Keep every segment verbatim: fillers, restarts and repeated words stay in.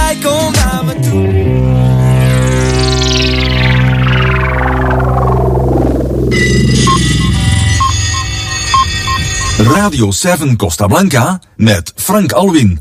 jij komt naar me toe. Radio zeven Costa Blanca met Frank Alwin.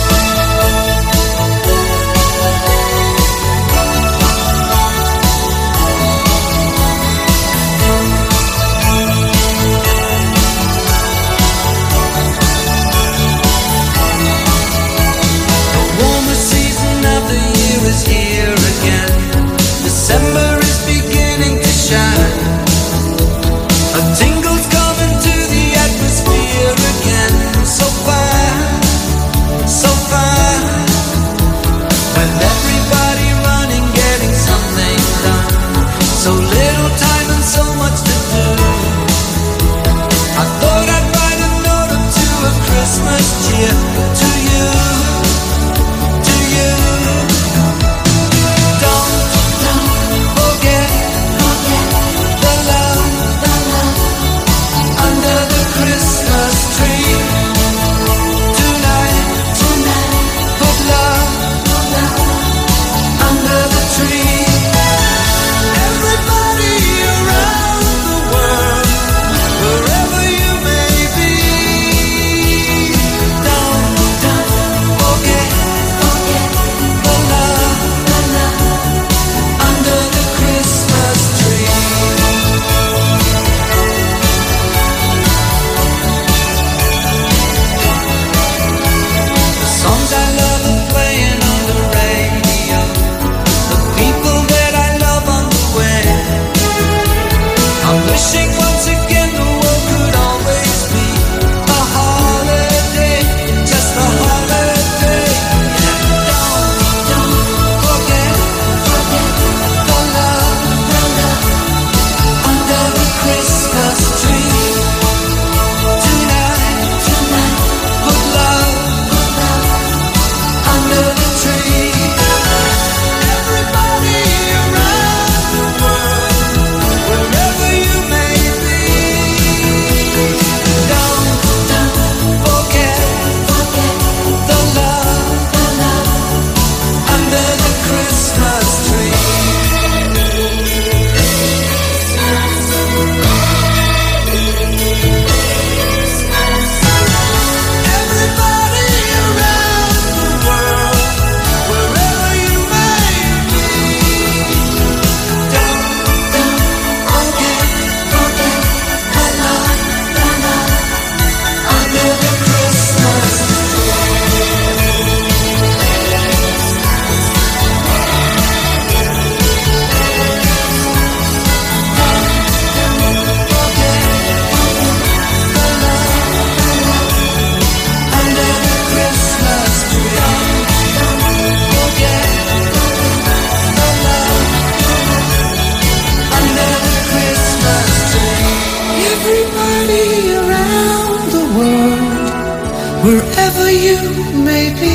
wherever you may be.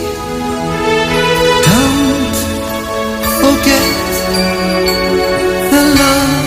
Don't forget the love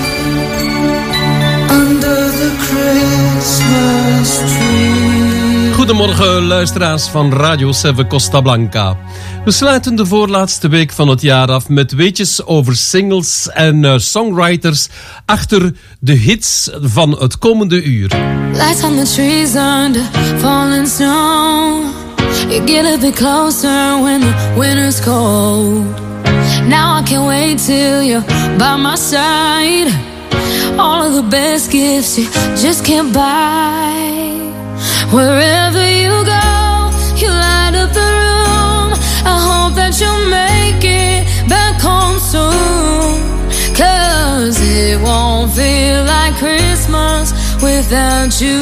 under the Christmas tree. Goedemorgen luisteraars van Radio zeven Costa Blanca. We sluiten de voorlaatste week van het jaar af met weetjes over singles en uh, songwriters achter de hits van het komende uur. Lights on the trees under falling snow. You get a bit closer when the winter's cold. Now I can't wait till you're by my side. All of the best gifts you just can't buy. Wherever you go, you light up the room. I hope that you'll make it back home soon. 'Cause it won't feel like Christmas without you.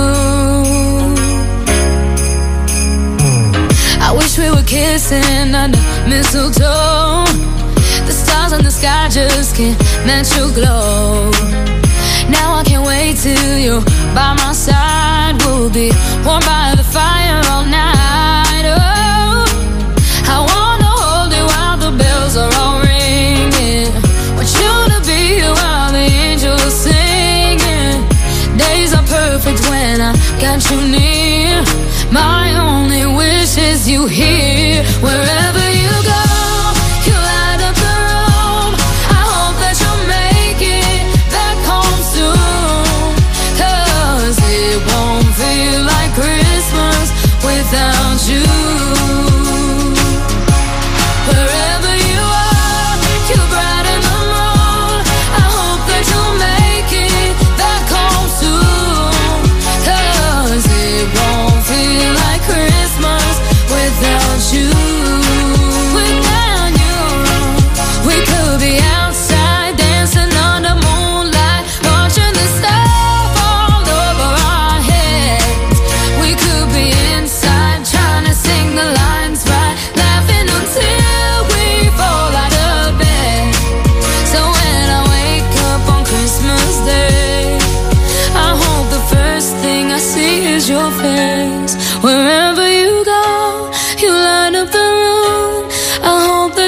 I wish we were kissing under mistletoe. The stars in the sky just can't match your glow. Now I can't wait till you're by my side. We'll be warm by the fire all night. Oh, I wanna hold you while the bells are all ringing. Want you to be here while the angels singing. Days are perfect when I got you near. My only wish is you here. Wherever you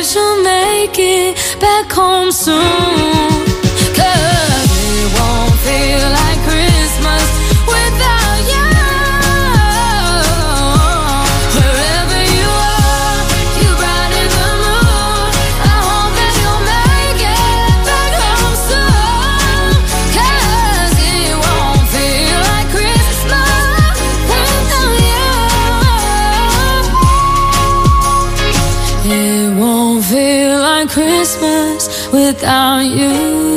wish you'll make it back home soon. Cause it won't feel like Christmas without you. Wherever you are, you brighten the mood. I hope that you'll make it back home soon. Cause it won't feel like Christmas without you. It won't feel like Christmas without you.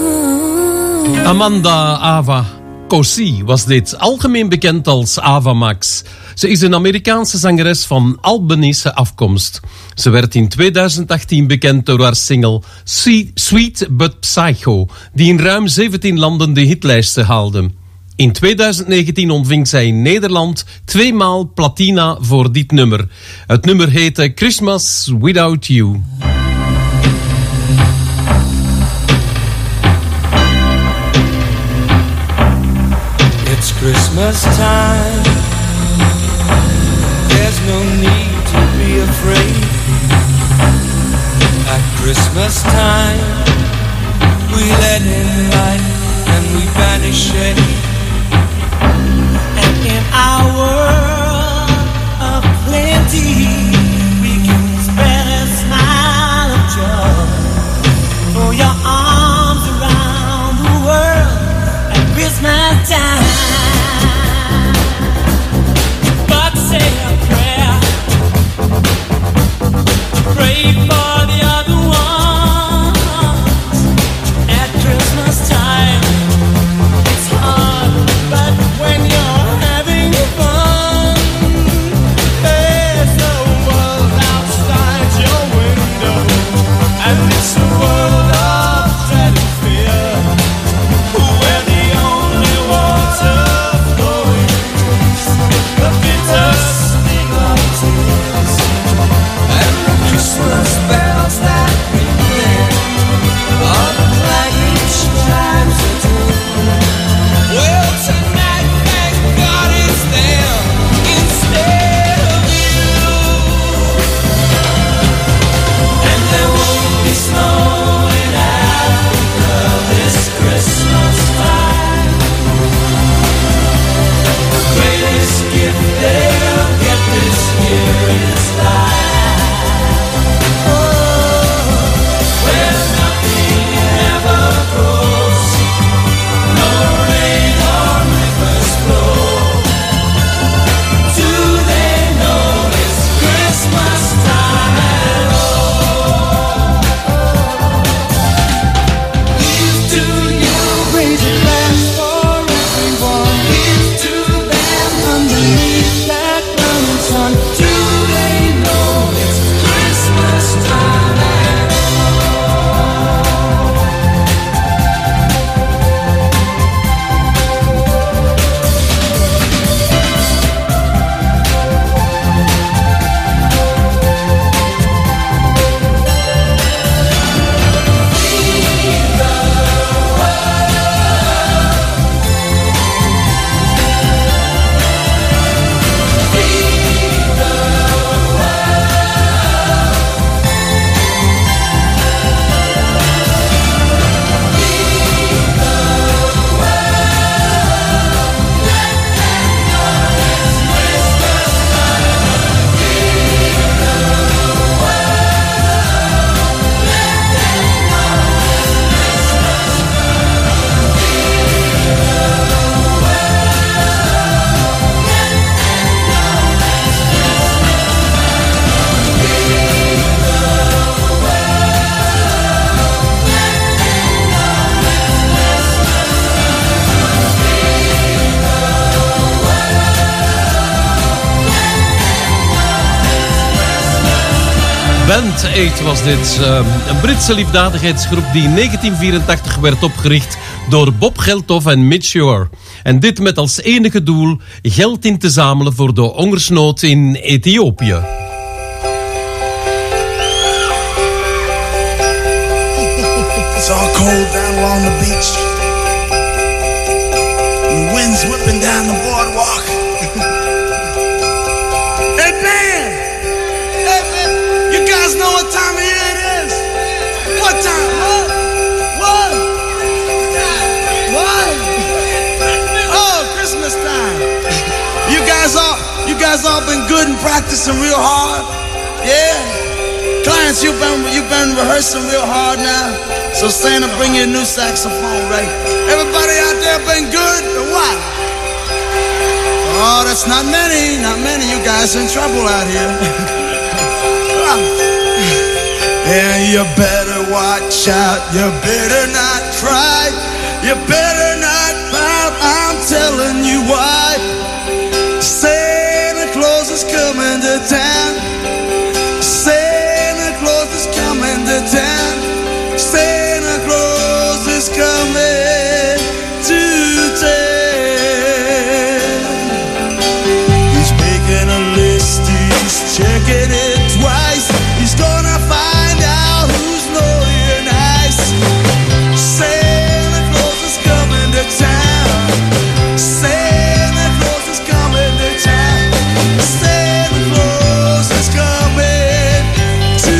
Amanda Ava Cossey was dit, algemeen bekend als Ava Max. Ze is een Amerikaanse zangeres van Albanese afkomst. Ze werd in twintig achttien bekend door haar single Sweet But Psycho, die in ruim zeventien landen de hitlijsten haalde. In twintig negentien ontving zij in Nederland tweemaal platina voor dit nummer. Het nummer heette Christmas Without You. It's Christmas time. There's no need to be afraid. At Christmas time, we let in light and we banish shade. And in our world of plenty, we can spread a smile of joy. Throw your arms around the world at Christmas time. Say a prayer, pray for the other ones. At Christmas time, it's hard, but when you're having fun, there's a world outside your window, and it's a world of dread and fear, where the only water flowing is the bitter sting of tears, and the Christmas bells that ring there are the clanging chimes of doom. Well, tonight, thank God it's there instead of you. And there won't be snow in Africa this Christmas time. The greatest gift they'll get this year is life. Oh, where nothing ever grows, no rain or rivers flow. Do they know it's Christmas time at all? Here's to you, raise a glass for everyone. Here's to them underneath that mountain sun. Do they know it's Christmas time at Band Aid was dit. Uh, een Britse liefdadigheidsgroep die in negentien vierentachtig werd opgericht door Bob Geldof en Mitch Shore. En dit met als enige doel geld in te zamelen voor de hongersnood in Ethiopië. It's all cold down along the beach. The wind's whipping down the boardwalk. Hey, man! Hey, man! You guys know what time it is? practicing real hard? Yeah? Clients, you've been, you've been rehearsing real hard now. So Santa, bring you a new saxophone, right? Everybody out there been good or what? Oh, that's not many, not many. You guys in trouble out here. And you better watch out. You better not cry. You better not pout. I'm telling you why. Santa Claus is coming to town. Santa Claus is coming to town. Santa Claus is coming to town. He's making a list, he's checking it twice. He's gonna find out who's naughty and nice. Santa Claus is coming to town. Santa Claus is coming to town. Santa Claus is coming to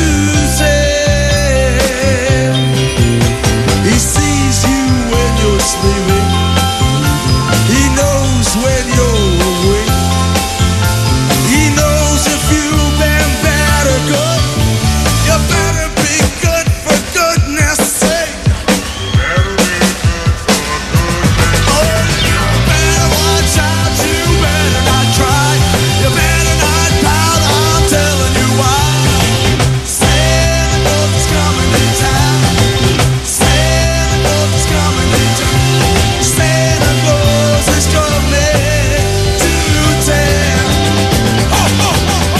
town. He sees you when you're sleeping. He knows when you're awake. He knows if you've been bad or good. You better be good for goodness sake. Oh, you better watch out. You better not cry. You better not pout. I'm telling you why. Santa Claus is coming to town. Santa Claus is coming to town. Santa Claus is coming to town. Ho, ho, ho, ho.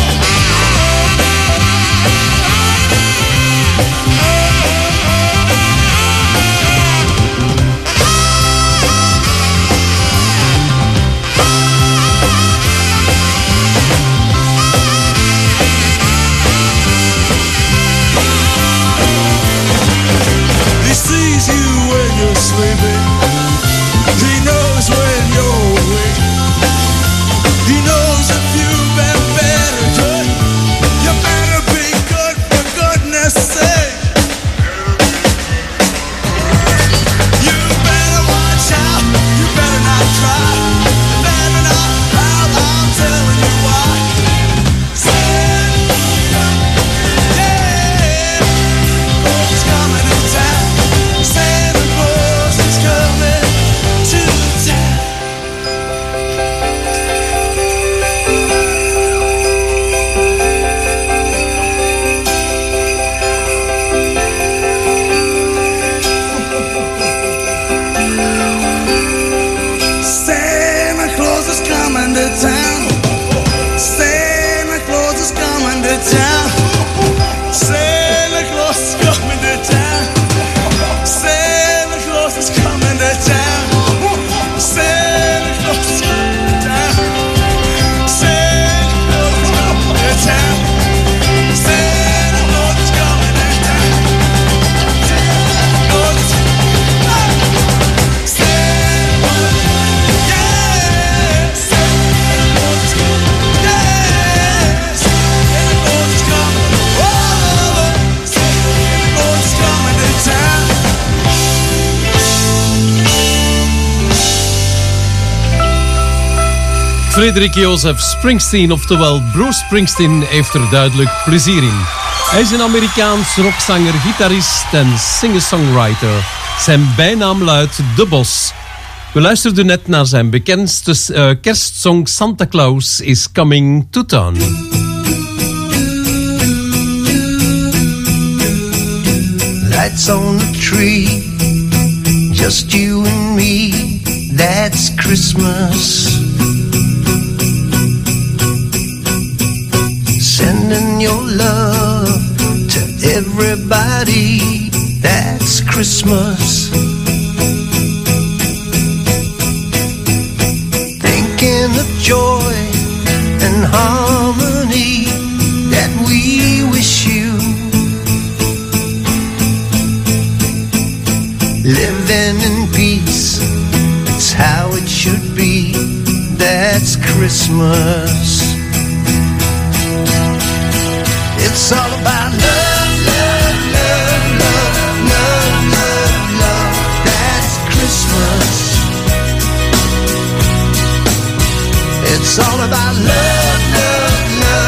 He sees you when you're sleeping. He knows when you're awake. He knows if you've been bad or good. You better be good for goodness sake. You better watch out. You better not cry. You better not pout. I'm telling you why. Santa, yeah, Claus is coming to town. Santa Claus is coming to town. Santa Claus is coming to town. Santa Claus is coming to town. Santa Claus is coming to town. Santa Claus is coming to town. Santa Claus is coming to town. Santa Claus is coming to town. Santa Claus is coming to town. Santa Claus is Santa Claus, yeah. Santa Claus is coming, yeah. Santa Claus is coming, oh. Santa Claus is coming to town. Frederik Jozef Springsteen, oftewel Bruce Springsteen, heeft er duidelijk plezier in. Hij is een Amerikaans rockzanger, gitarist en singer-songwriter. Zijn bijnaam luidt De Bos. We luisterden net naar zijn bekendste uh, kerstsong Santa Claus is Coming to Town. Lights on the tree, just you and me, that's Christmas. Sending your love to everybody, that's Christmas. Thinking of joy and harmony that we wish you. Living in peace, it's how it should be, that's Christmas. It's all about love, love, love, love, love, love, love, that's Christmas. It's all about love, love, love.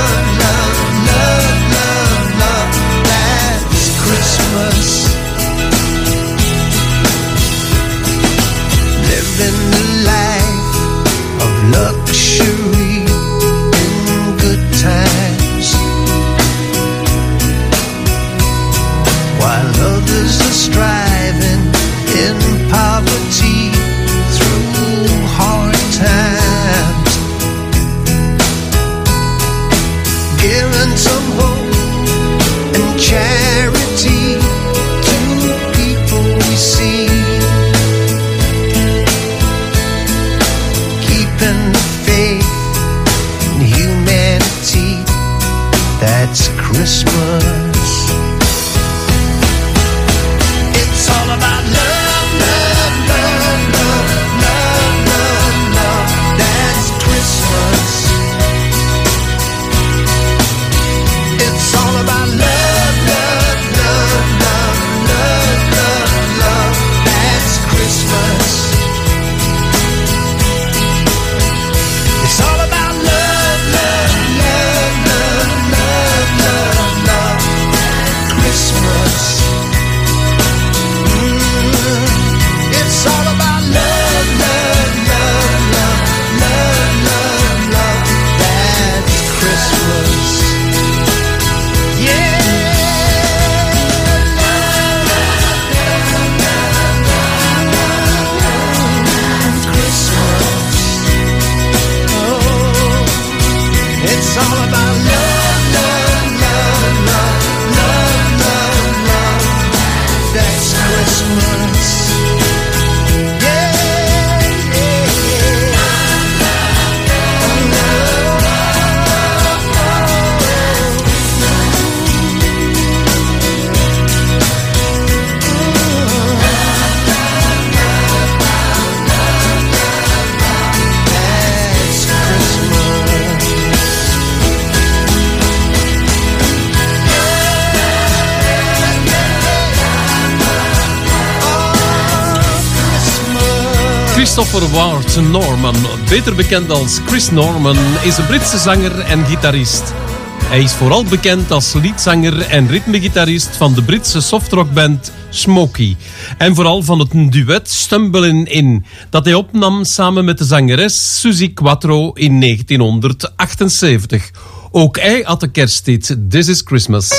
Christopher Ward Norman, beter bekend als Chris Norman, is een Britse zanger en gitarist. Hij is vooral bekend als leadzanger en ritmegitarist van de Britse softrockband Smokey. En vooral van het duet Stumbling In, dat hij opnam samen met de zangeres Suzi Quatro in negentienhonderdachtenzeventig. Ook hij had de kersthit This Is Christmas.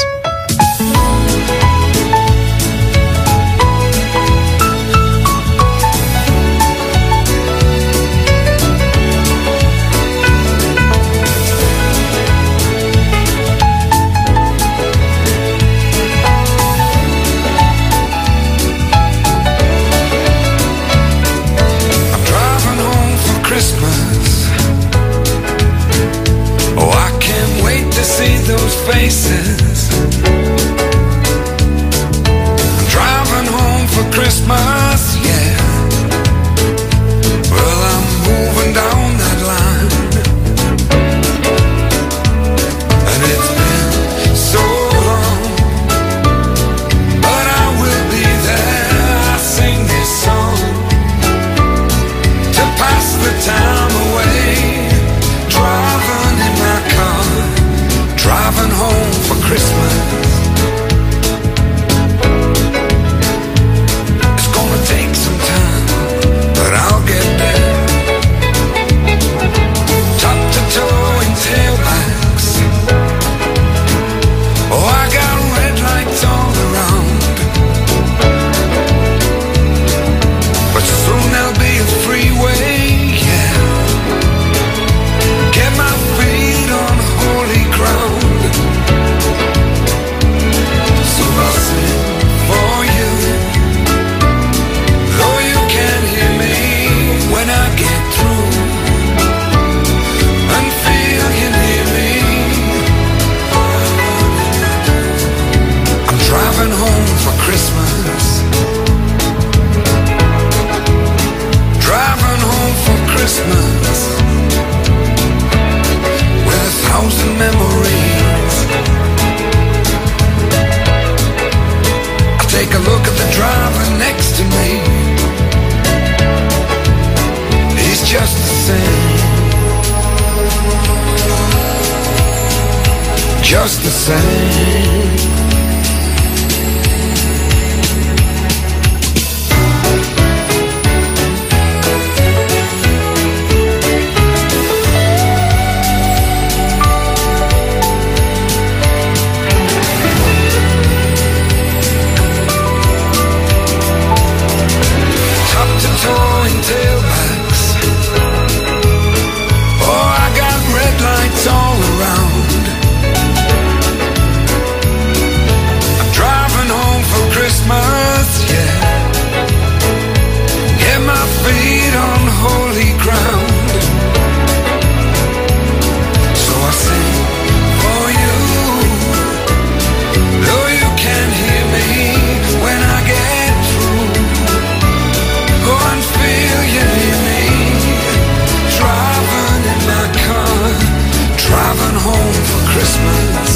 Faces. I'm driving home for Christmas, yeah. Well, I'm moving down that line, and it's been so long, but I will be there. I sing this song to pass the time away, driving in my car, driving home for Christmas. It's gonna take some time, but I'll get there. Top to toe in tailbacks. Oh, I got red lights all around, but soon there'll be a freeway, yeah. Get my feet on holy ground. For you, though you can't hear me when I get through, and feel you near me. I'm driving home for Christmas, driving home for Christmas, with a thousand memories. Take a look at the driver next to me. He's just the same, just the same. Tailbacks. Oh, I got red lights all around. I'm driving home for Christmas, yeah. Get my feet on holy ground. So I sing for you, though you can't hear me when I get through. Go and feel you near me, driving in my car, driving home for Christmas,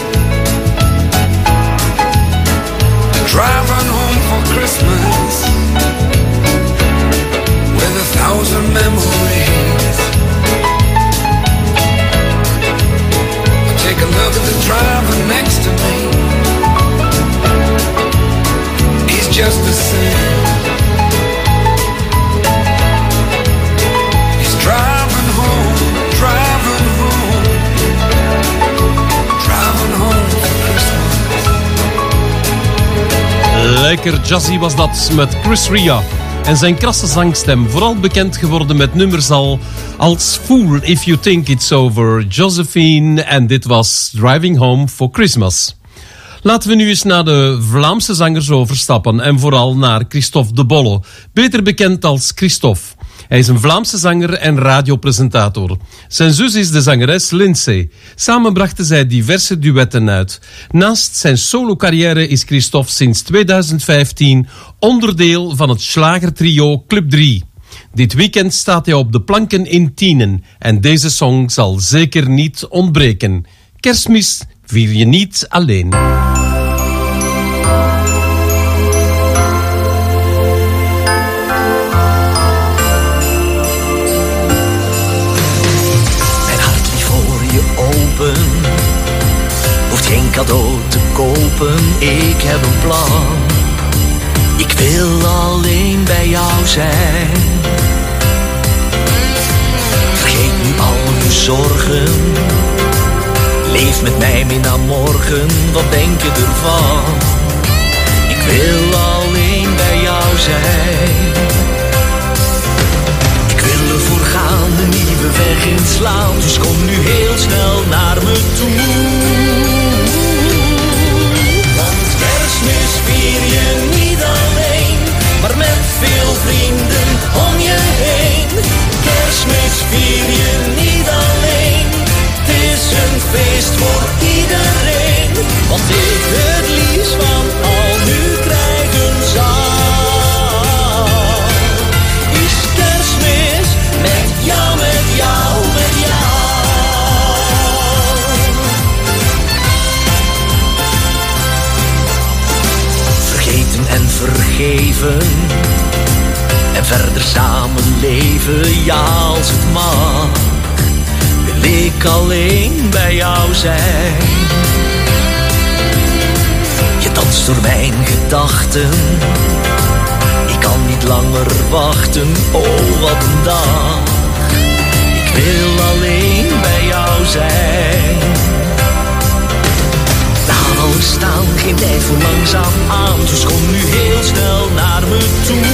driving home for Christmas, with a thousand memories. Take a look at the driver next to me. He's just the same. Driving home, driving home, driving home for Christmas. Lekker jazzy was dat met Chris Rea en zijn krasse zangstem, vooral bekend geworden met nummers al als Fool If You Think It's Over, Josephine, en dit was Driving Home for Christmas. Laten we nu eens naar de Vlaamse zangers overstappen en vooral naar Christophe de Bolle, beter bekend als Christophe. Hij is een Vlaamse zanger en radiopresentator. Zijn zus is de zangeres Lindsay. Samen brachten zij diverse duetten uit. Naast zijn solo-carrière is Christophe sinds tweeduizend vijftien onderdeel van het slagertrio Club drie. Dit weekend staat hij op de planken in Tienen en deze song zal zeker niet ontbreken. Kerstmis vier je niet alleen. cadeau te kopen, ik heb een plan. Ik wil alleen bij jou zijn. Vergeet nu al je zorgen. Leef met mij mee naar morgen, wat denk je ervan? Ik wil alleen bij jou zijn. Ik wil ervoor gaan, een nieuwe weg inslaan. Dus kom nu heel snel naar me toe. Want Kerstmis vier je niet alleen, maar met veel vrienden om je heen. Kerstmis vier je niet alleen, het is een feest voor iedereen. Want ik het liefst van al nu krijgen zal, is Kerstmis met jou, met jou, met jou. Vergeten en vergeven en verder samen leven, ja als het mag, wil ik alleen bij jou zijn. Je danst door mijn gedachten, ik kan niet langer wachten, oh wat een dag. Ik wil alleen bij jou zijn. Laat alles staan, geen tijd voor langzaam aan, dus kom nu heel snel naar me toe.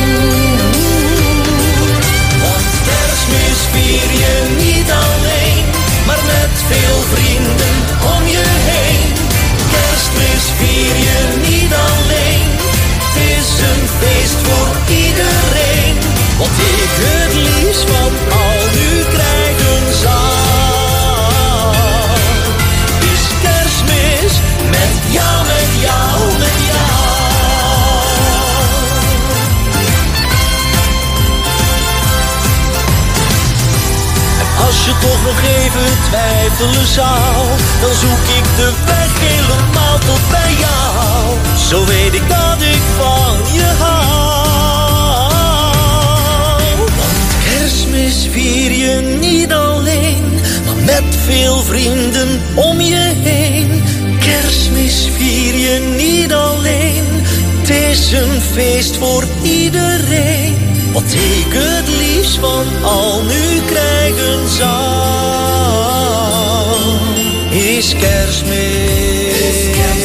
Want Kerstmis vier je niet alleen, maar met veel vrienden om je heen. Kerstmis vier je niet alleen, het is een feest voor iedereen. Wat ik het liefst van al nu krijgen zal, is Kerstmis met jou, met jou, met jou. Als je toch nog even twijfelen zou, dan zoek ik de weg helemaal tot bij jou. Zo weet ik dat ik van je hou. Want Kerstmis vier je niet alleen, maar met veel vrienden om je heen. Kerstmis vier je niet alleen, het is een feest voor iedereen. Wat ik het liefst van al nu krijgen zal, is Kerstmis.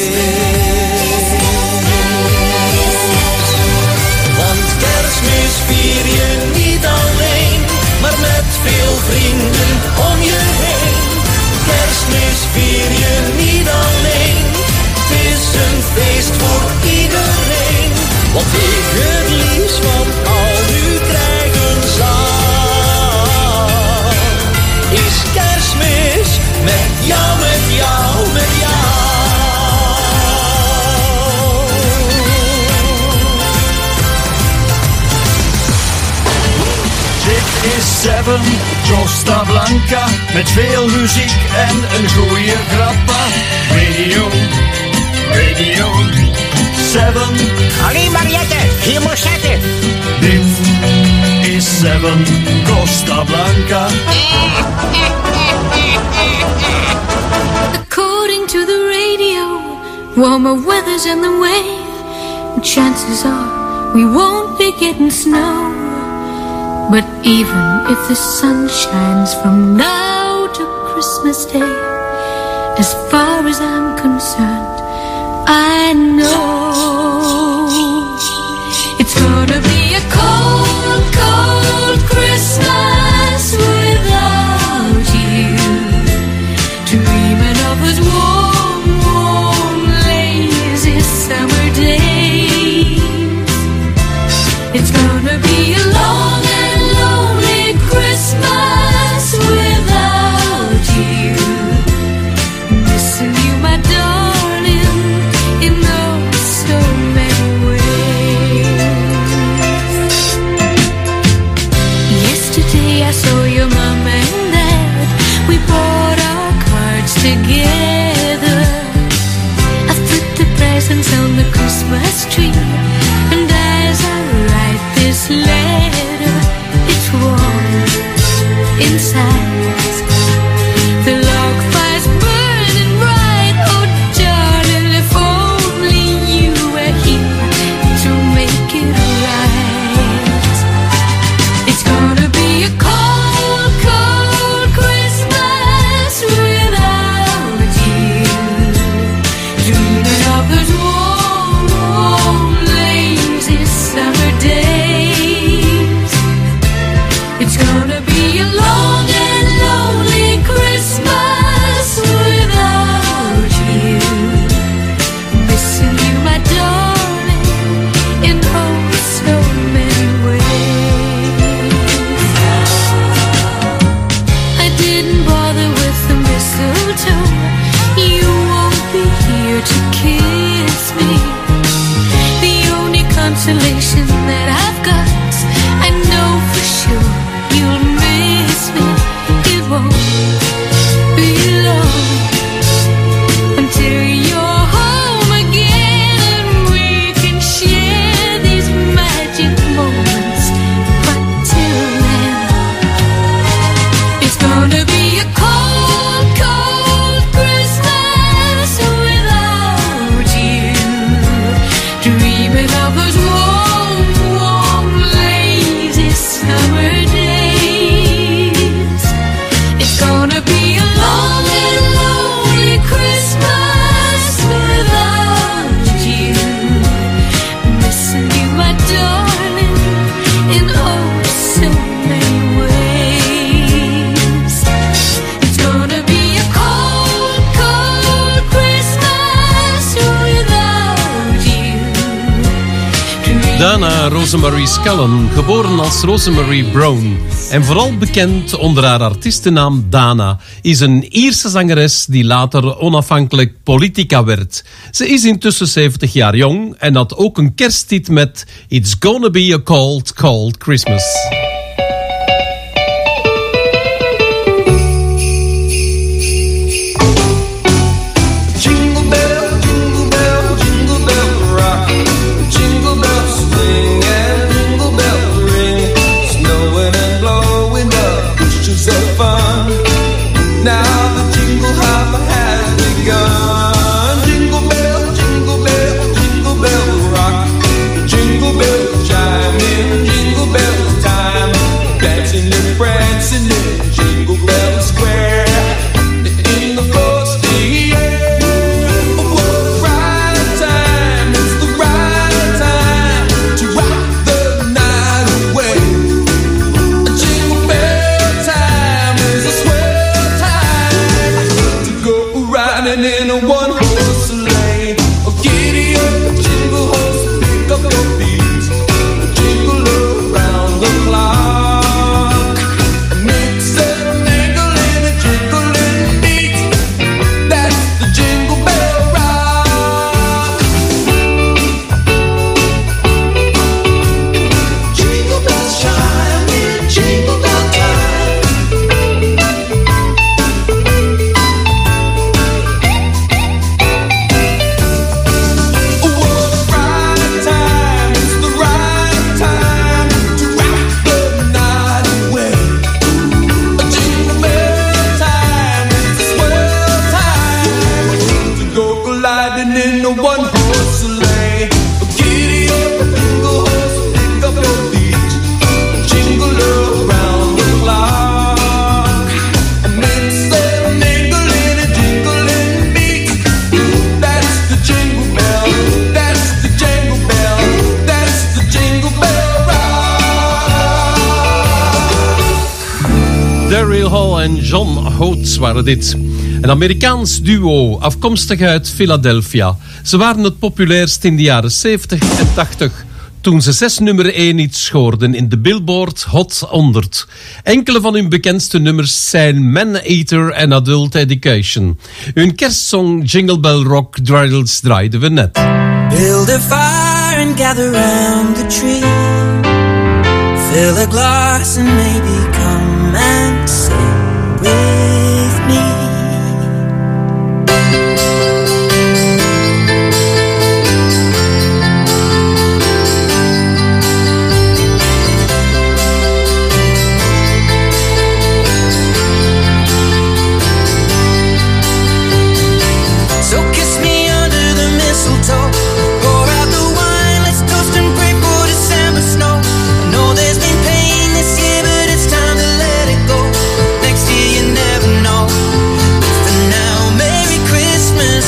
Want Kerstmis vier je niet alleen, maar met veel vrienden om je heen. Kerstmis vier je niet alleen, het is een feest voor iedereen. Wat ik het liefst van al nu krijgen zal, is Kerstmis met jou, met jou, met jou. Dit is Seven, Costa Blanca, met veel muziek en een goeie grappa. Radio, radio, Seven. Allee Mariette, hier moet zetten. Dit is Seven, Costa Blanca. According to the radio, warmer weather's in the way. Chances are we won't be getting snow. But even if the sun shines from now to Christmas Day, as far as I'm concerned, I know it's gonna be a cold, cold Christmas without you, dreaming of those warm, warm, lazy summer days. It's gonna be a long and lonely Christmas without you, missing you, my darling, in oh so many ways. Yesterday I saw your mom and dad, we bought our cards together. I put the presents on the Christmas tree, and as I write this letter, it's warm inside. The log fire's burning bright, oh of those warm, warm, lazy summer days. It's gonna be a long and lonely Christmas without you. Missing you, my darling, in oh so many ways. I didn't bother with the mistletoe. You won't be here to kiss me. The only consolation that I've got, I know for sure you'll miss me. It won't be long until you're home again and we can share these magic moments. But till then, it's gonna be a cold, cold Christmas without you. Dreaming of those warm, warm, lazy summer days. It's gonna be a long and lonely Christmas without you. Missing you, my darling, in oh so many ways. It's gonna be a cold, cold Christmas without you. Dana Rosemary Scallon, geboren als Rosemary Brown en vooral bekend onder haar artiestennaam Dana, is een Ierse zangeres die later onafhankelijk politica werd. Ze is intussen zeventig jaar jong en had ook een kersthit met It's Gonna Be a Cold, Cold Christmas. Jingle bell, jingle bell, jingle bell rock. Jingle bells swing and jingle bell ring. Snowing and blowing up bushes of fun. Now the jingle hop has begun. Jingle bell, jingle bell, jingle bell rock. Jingle bell chime in jingle bell time. Dancing and prancing in Jingle Bell Square. In the frosty air. What a right time, it's the right time to rock the night away. Jingle bell time is a swell time to go riding in a one-horse sleigh. Oh, giddy up, jingle horse, pick up your feet, jingle around the clock. Mix and mingle in a jingling beat. That's the Jingle Bell Rock. Jingle bells chime in Jingle Bell time. What a right time, it's the right time to rock the night away. Jingle bell time, it's a swell time to go gliding in a one-horse sleigh. Giddy up, jingle horse, pick up your feet, jingle around the clock. Mix and mingle in a jingling beat. That's the Jingle Bell, that's the Jingle Bell, that's the Jingle Bell Rock. Daryl Hall en John Oates waren dit. Een Amerikaans duo, afkomstig uit Philadelphia. Ze waren het populairst in de jaren zeventig en tachtig, toen ze zes nummer één hits schoorden in de Billboard Hot honderd. Enkele van hun bekendste nummers zijn Man Eater en Adult Education. Hun kerstsong Jingle Bell Rock Driddles draaiden we net. Build a fire and gather round the tree. Fill a glass and maybe come and sing with me. So kiss me under the mistletoe. Pour out the wine, let's toast and pray for December snow. I know there's been pain this year, but it's time to let it go. Next year you never know. But for now, Merry Christmas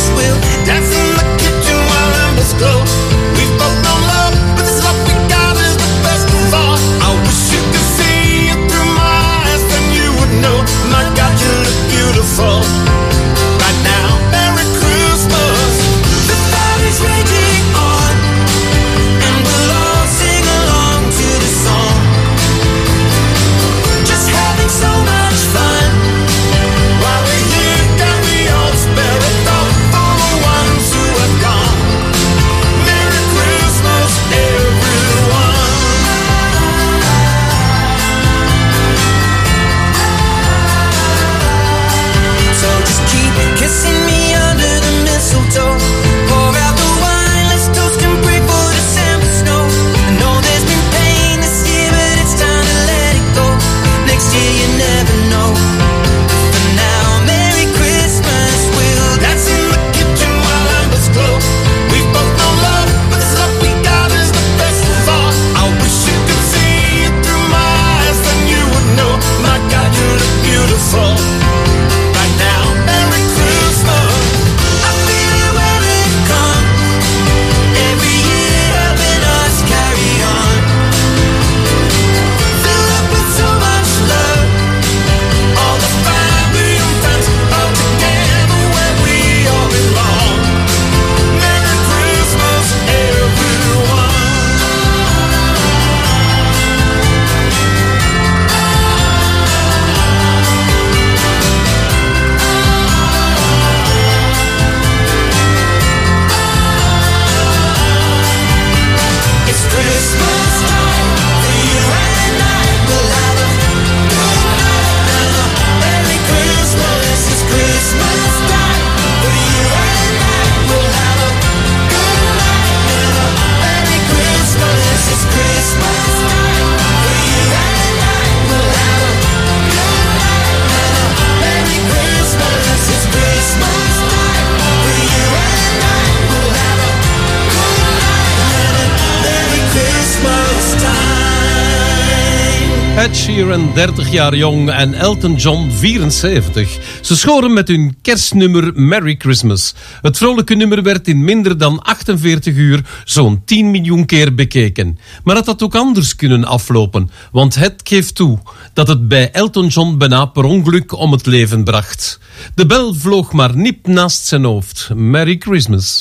Ed Sheeran dertig jaar jong en Elton John vierenzeventig. Ze schoren met hun kerstnummer Merry Christmas. Het vrolijke nummer werd in minder dan achtenveertig uur zo'n tien miljoen keer bekeken. Maar het had ook anders kunnen aflopen, want het geeft toe dat het bij Elton John bijna per ongeluk om het leven bracht. De bel vloog maar nipt naast zijn hoofd. Merry Christmas.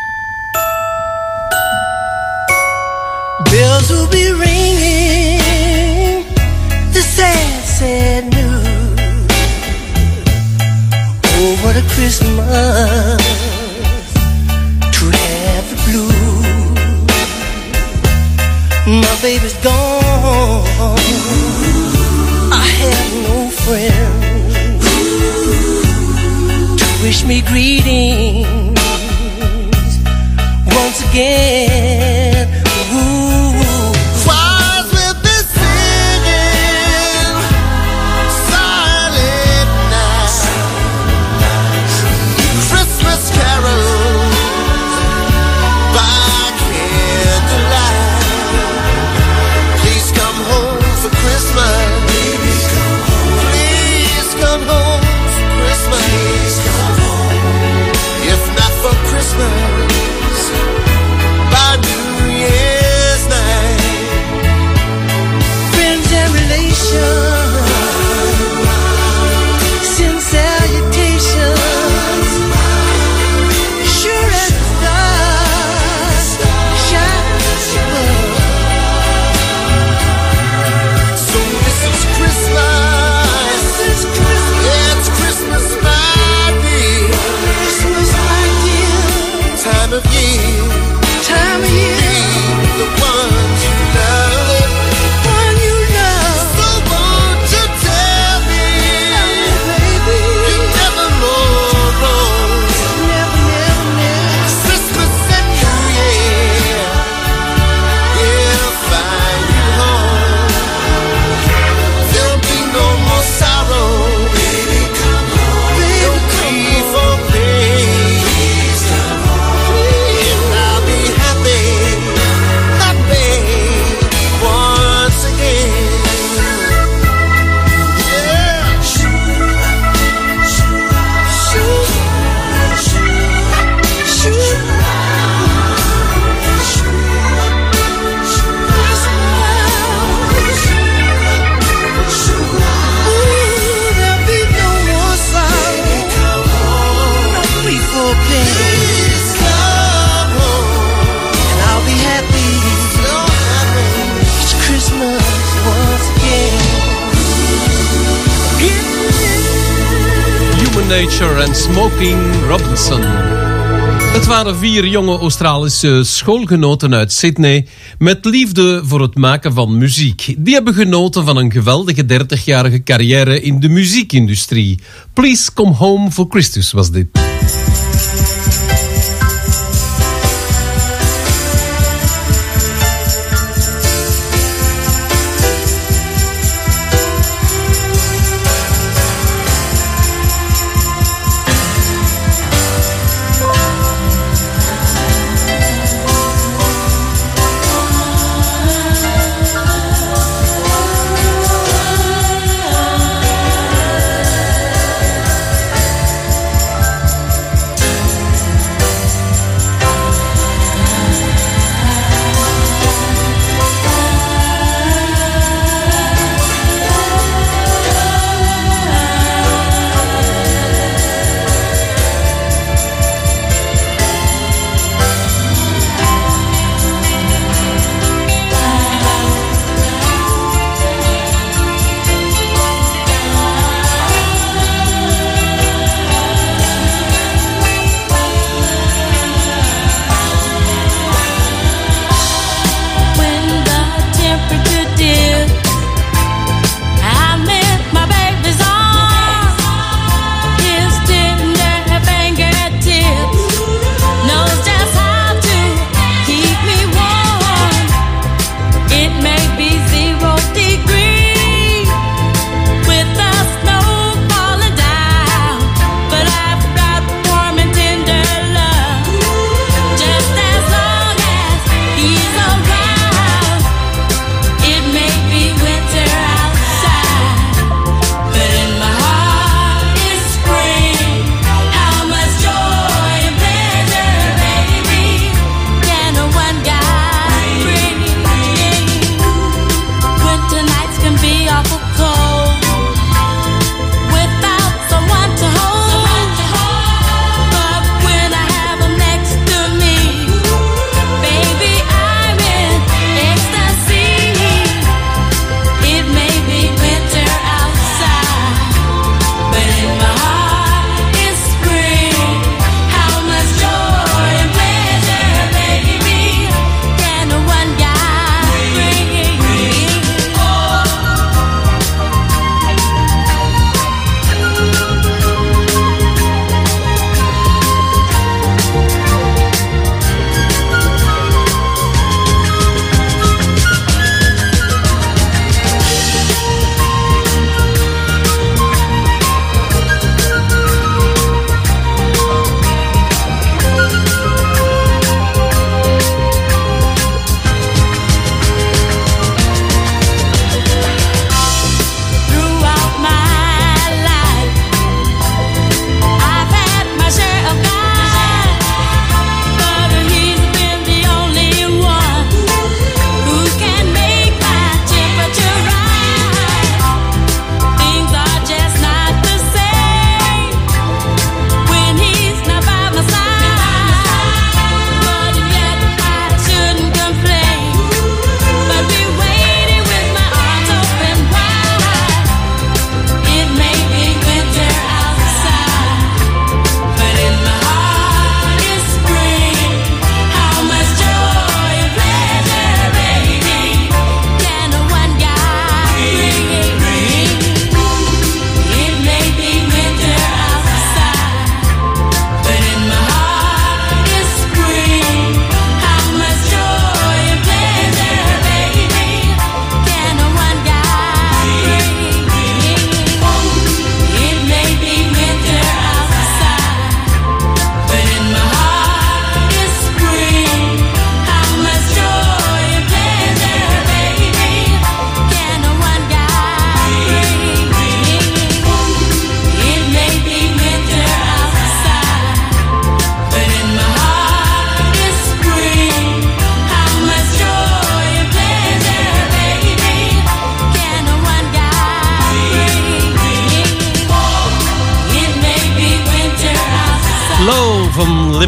Bells will be ringing, the sad, sad news. Oh, what a Christmas to have the blues. My baby's gone, I have no friends to wish me greetings once again. Ooh. Choirs will be singing silent night, Christmas carols by candlelight. Please come home for Christmas. Please come home. Please come home for Christmas. Please come home. If not for Christmas, by New Year's night. Friends and relations send salutations. Sure as the stars shines above. So this is Christmas. This is Christmas. Yeah, it's Christmas, my dear. Christmas, my dear. Time of year. Time of year. The ones you love. One you love. So won't you tell me, baby, you never more wrong. Never, never, never. Christmas and New Year, yeah, find you home. There'll be no more sorrow. Baby, come home. Baby, no grief or pain. Please come home. And I'll be happy, happy once again. Yeah. Shoot, shoot, shoot, shoot. Ooh, there'll be no more sorrow, no grief or pain. Please come home, and I'll be happy, so happy. It's Christmas once again. Human Nature en Smoking Robinson. Het waren vier jonge Australische schoolgenoten uit Sydney met liefde voor het maken van muziek. Die hebben genoten van een geweldige dertigjarige carrière in de muziekindustrie. Please Come Home for Christmas was dit.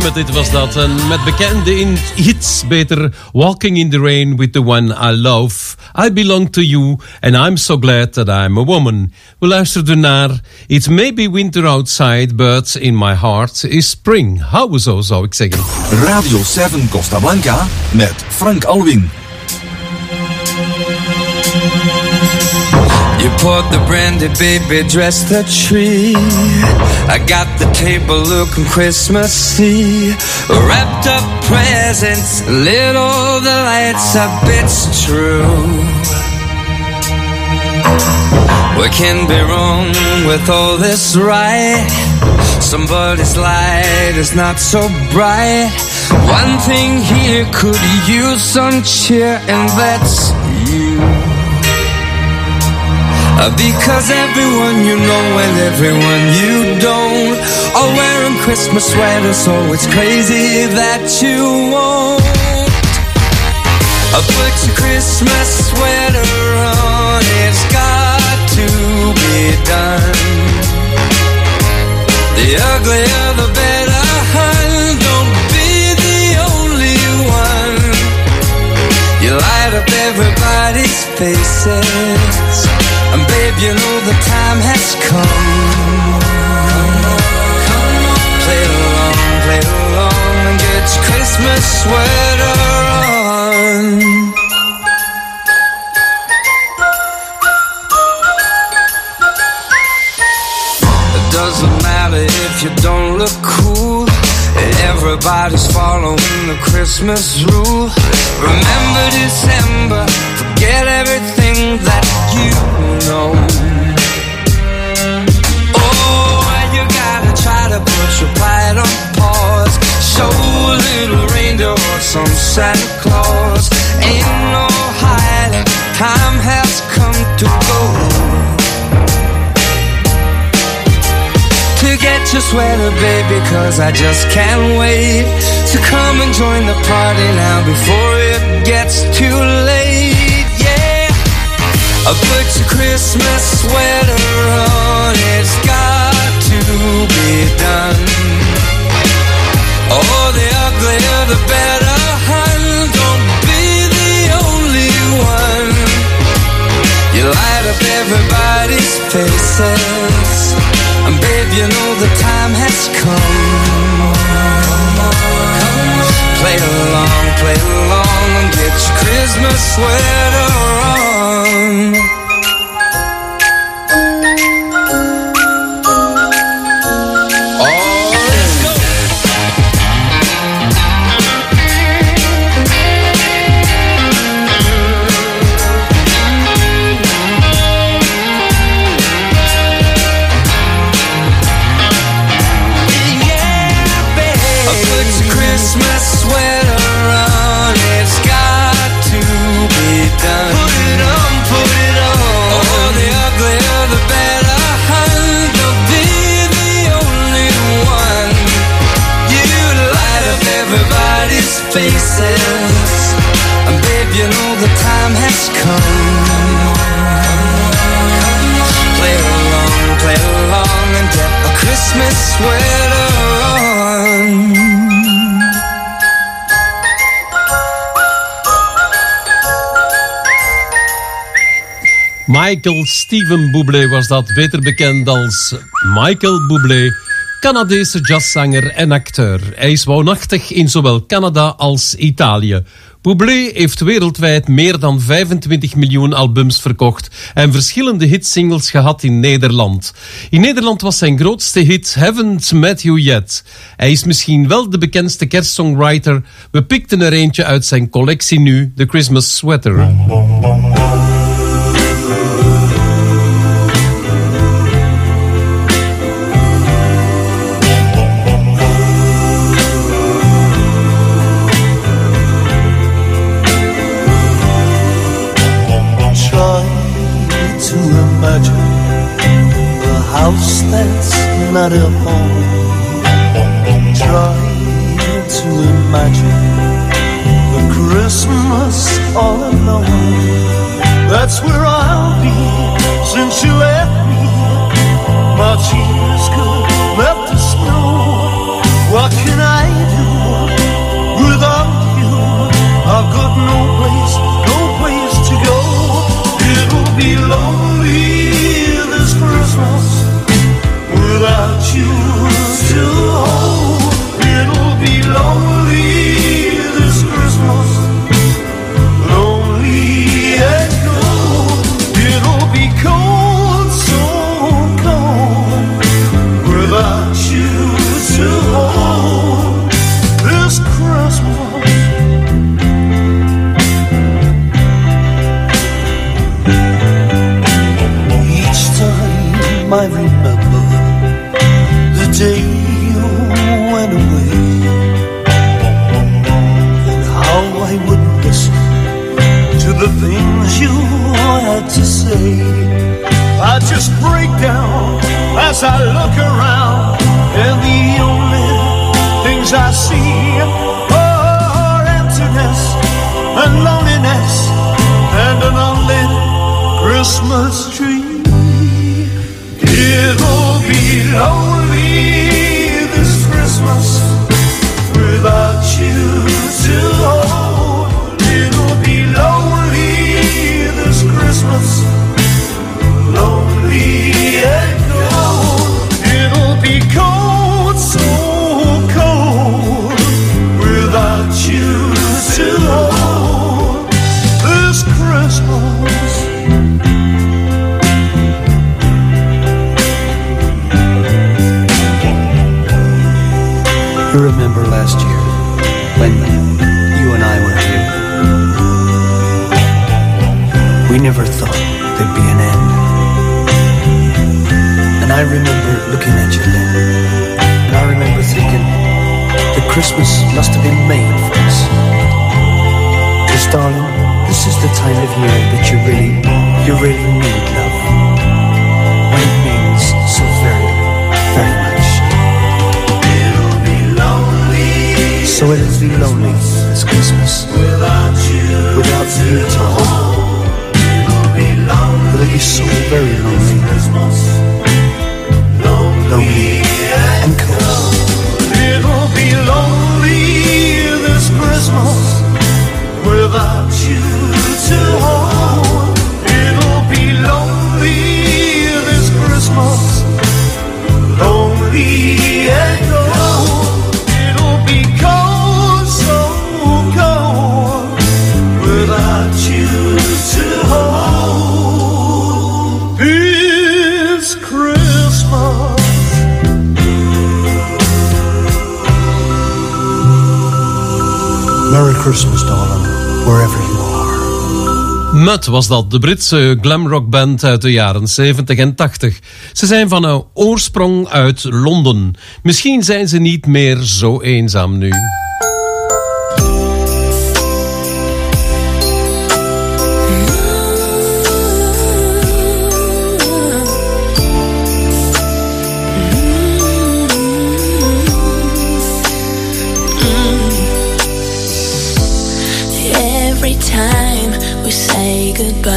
Limited was dat. En met bekende in hits beter Walking in the Rain with the One I Love, I Belong to You and I'm So Glad That I'm a Woman. We luisterden naar It May Be Winter Outside, but in My Heart is Spring. Hou we zo, zou ik zeggen. Radio zeven Costa Blanca met Frank Alwin. You poured the brandy, baby, dressed the tree. I got the table looking Christmassy. Wrapped up presents, lit all the lights up, it's true. What can be wrong with all this, right? Somebody's light is not so bright. One thing here could use some cheer, and that's you. Because everyone you know and everyone you don't are wearing Christmas sweaters, so it's crazy that you won't. Put your Christmas sweater on, it's got to be done. The uglier the better, hun, don't be the only one. You light up everybody's faces, and babe, you know the time has come. Come on, play along, play along, and get your Christmas sweater on. It doesn't matter if you don't look cool. Everybody's following the Christmas rule. Remember December, forget everything that you know. Oh, you gotta try to put your pride on pause. Show a little reindeer or some Santa Claus. Ain't no hiding, time has come to go. To get your sweater, baby, cause I just can't wait to come and join the party now before it gets too late, yeah. I'll put your Christmas sweater on, it's got to be done. Oh, the uglier the better, hun, don't be the only one. You light up everybody's faces, and babe, you know the time has come. Play along, play along, and get your Christmas sweater on. Faces, and babe, you know the time has come. Play along, play along, and get a Christmas sweater on. Michael Steven Bublé was dat, beter bekend als Michael Bublé, Canadese jazzzanger en acteur. Hij is woonachtig in zowel Canada als Italië. Bublé heeft wereldwijd meer dan vijfentwintig miljoen albums verkocht en verschillende hitsingles gehad in Nederland. In Nederland was zijn grootste hit Haven't Met You Yet. Hij is misschien wel de bekendste kerstsongwriter. We pikten er eentje uit zijn collectie nu, The Christmas Sweater. House that's not a home. Try to imagine the Christmas all alone. That's where I'll be since you left me. My tears could left the snow. What can I do? just break down as I look around, and the only things I see are emptiness and loneliness and an unlit Christmas tree. It'll be lonely this Christmas without you to hold. It'll be lonely this Christmas, lonely and cold. It'll be cold, so cold, without you to hold this Christmas. You remember last year when you and I were here? We never thought there'd be an end. And I remember looking at you then, and I remember thinking that Christmas must have been made for us. Because darling, this is the time of year that you really, you really need love. When it means so very, very much. So it'll be lonely this Christmas without you, without you to hold. It'll be lonely. It'll be so very lonely, lonely and cold. It'll be lonely this Christmas without you to hold. It'll be lonely this Christmas, lonely and cold. It'll be cold, so cold, without you to hold this Christmas. Merry Christmas, darling, wherever you are. Mud was dat, de Britse glamrockband uit de jaren zeventig en tachtig. Ze zijn van een oorsprong uit Londen. Misschien zijn ze niet meer zo eenzaam nu. Every time we say goodbye,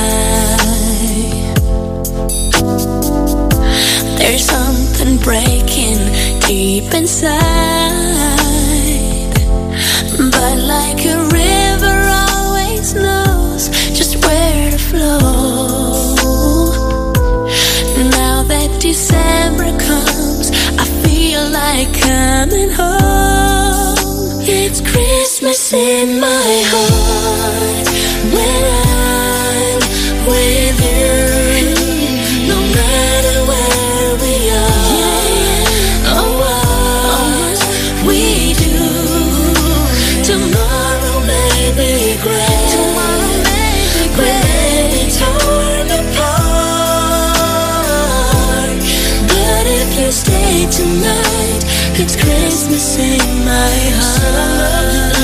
there's something breaking deep inside. But like a river always knows just where to flow. Now that December comes, I feel like coming home. It's Christmas in my heart when I'm with you, no matter where we are, or what we do. Tomorrow may be great, tomorrow may be great, we may be torn apart, but if you stay tonight, it's Christmas in my heart.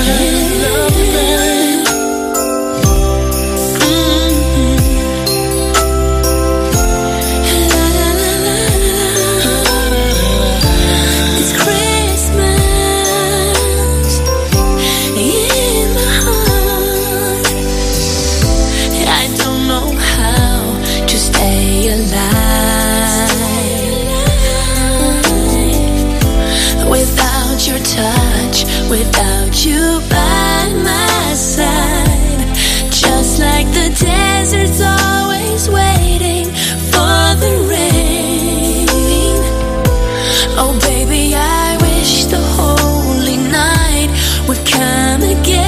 Without you by my side, just like the desert's always waiting for the rain. Oh baby, I wish the holy night would come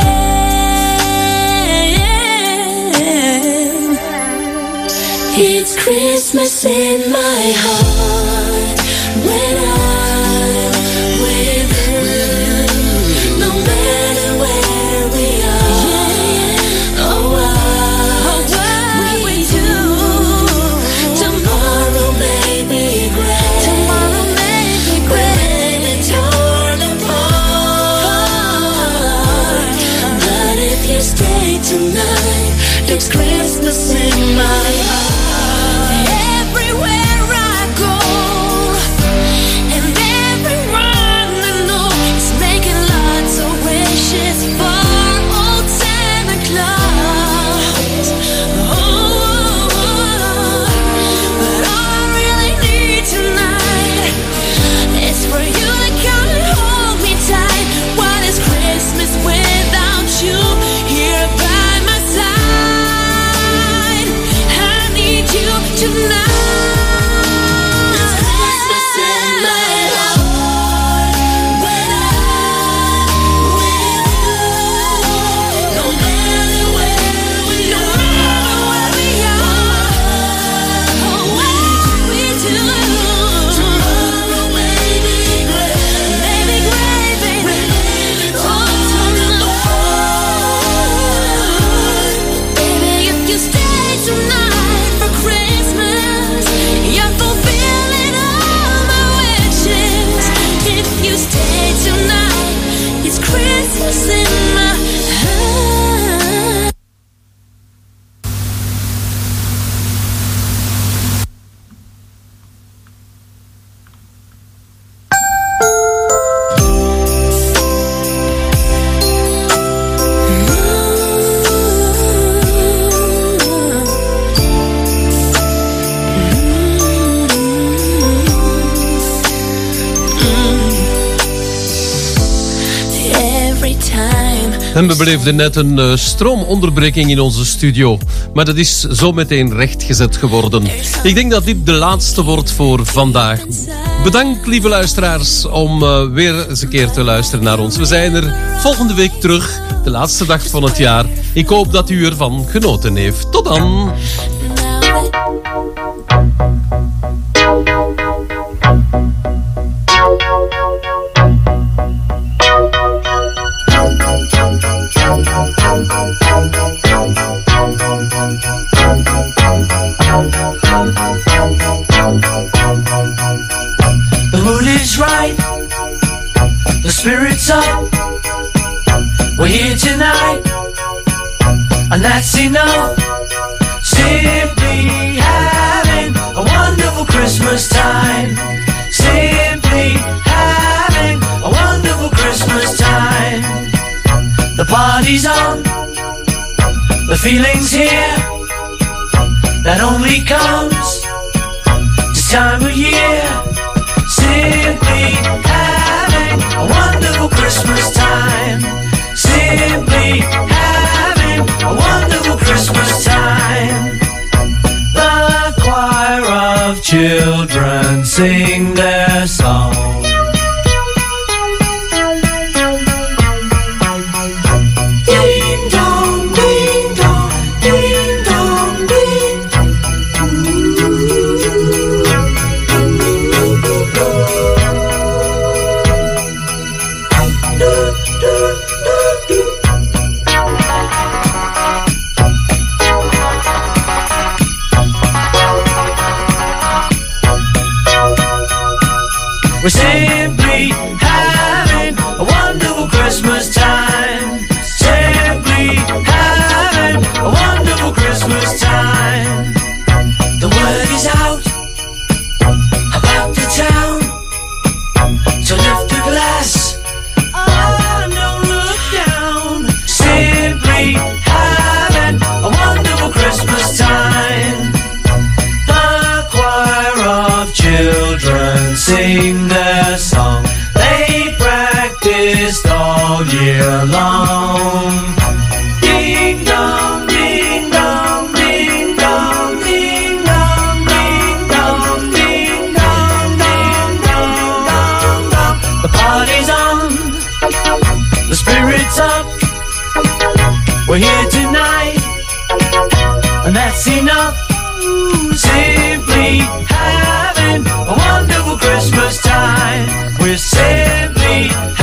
again. It's Christmas in my heart when I'm with you. No matter where we are, or what we do, tomorrow may be great, tomorrow may be great, and torn apart. But if you stay tonight, it's Christmas in my heart. Every losing my head. En we beleefden net een uh, stroomonderbreking in onze studio. Maar dat is zo meteen rechtgezet geworden. Ik denk dat dit de laatste wordt voor vandaag. Bedankt, lieve luisteraars, om uh, weer eens een keer te luisteren naar ons. We zijn er volgende week terug, de laatste dag van het jaar. Ik hoop dat u ervan genoten heeft. Tot dan! The mood is right, the spirit's up. We're here tonight, and that's enough. Simply having a wonderful Christmas time. Simply having a wonderful Christmas time. The party's on, the feeling's here. That only comes this time of year. Simply having a wonderful Christmas time. Simply having a wonderful Christmas time. The choir of children sing their song. Ding dong, ding dong, ding dong, ding. We're simply having a wonderful Christmas time. Simply having a wonderful Christmas time. The word is out about the town, so lift a glass, oh, don't look down. Simply having a wonderful Christmas time. The choir of children sing their song. They practiced all year long. Ding dong, ding dong, ding dong, ding dong, ding dong, ding dong, ding dong, dong, dong. The party's on, the spirit's up. We're here tonight, and that's enough. Simply having a wonderful Christmas time. We're simply